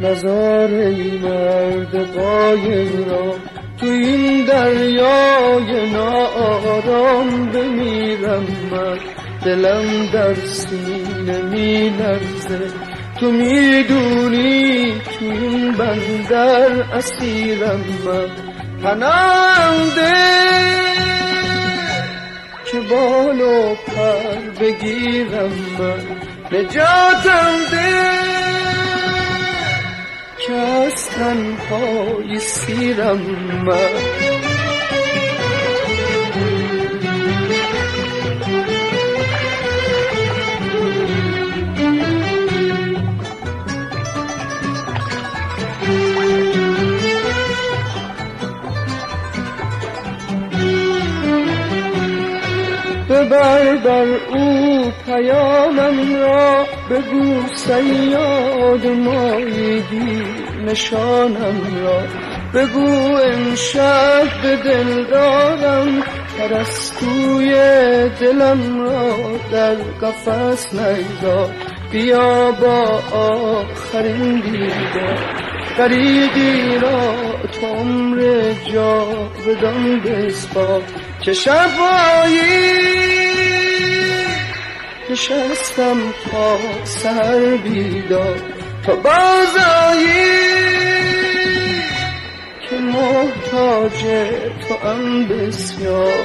نزار ای مرد قایم را تو این دریای ناآرام بمیرم من، دلم در سینه می لرزه، تو میدونی تو این بندر اسیرم من، پناهم ده که بال و پر بگیرم من، نجاتم ده که از تنهایی سیرم من. ببر بر او پیامم را، بگو صیاد مایگی نشانم را، بگو امشب به دل دارم پرستوی دلم را در قفس نگذار، بیا با آخرین دیدار غریقی را تو عمر جاودان بسپار، که شبایی نشستم تا سحر بیدار، تو بازایی که محتاج تو ام بسیار.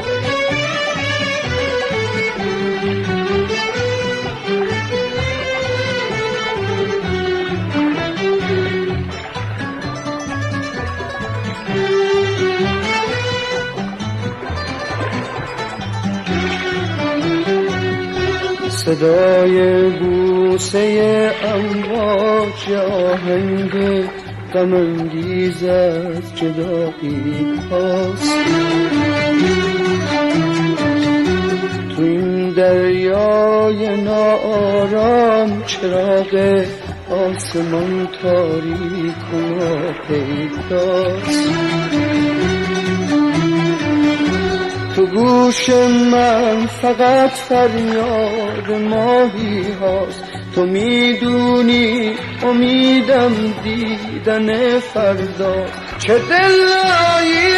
صدای بوسه امواج آهنگ غم انگیز از جدایی هاست، تو این دریای ناآرام چراغ آسمان تاریک و ناپیداست، تو گوش من فقط فریاد ماهی هاست، تو میدونی امیدم دیدن فردا، چه دلایی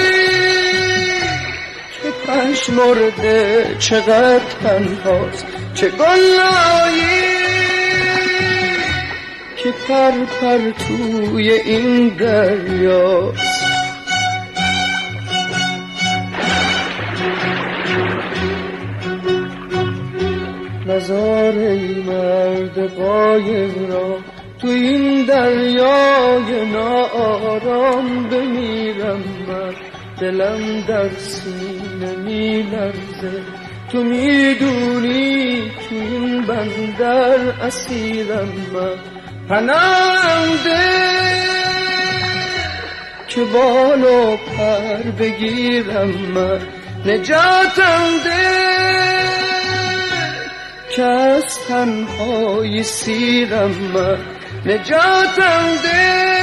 که پژمرده چقدر تنهاست، چه گلایی که پر توی این دریاست. نزار ای مرد قایم را تو این دریای ناآرام بمیرم من، دلم در سینه می لرزه، تو میدونی تو این بندر اسیرم من، پناهم ده که بال و پر بگیرم من، نجاتم ده که از تنهایی سیرم من، نجاتم ده